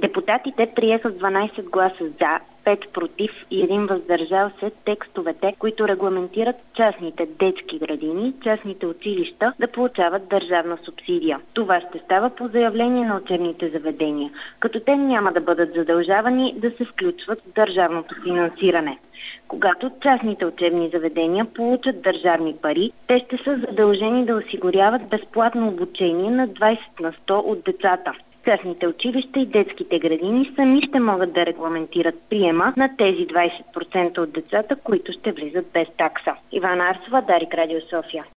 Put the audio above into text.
Депутатите приеха с 12 гласа за, 5 против и 1 въздържал се текстовете, които регламентират частните детски градини, частните училища да получават държавна субсидия. Това ще става по заявление на учебните заведения, като те няма да бъдат задължавани да се включват в държавното финансиране. Когато частните учебни заведения получат държавни пари, те ще са задължени да осигуряват безплатно обучение на 20 на 100 от децата. Частните училища и детските градини сами ще могат да регламентират приема на тези 20% от децата, които ще влизат без такса. Ивана Арсова, Дарик, Радио София.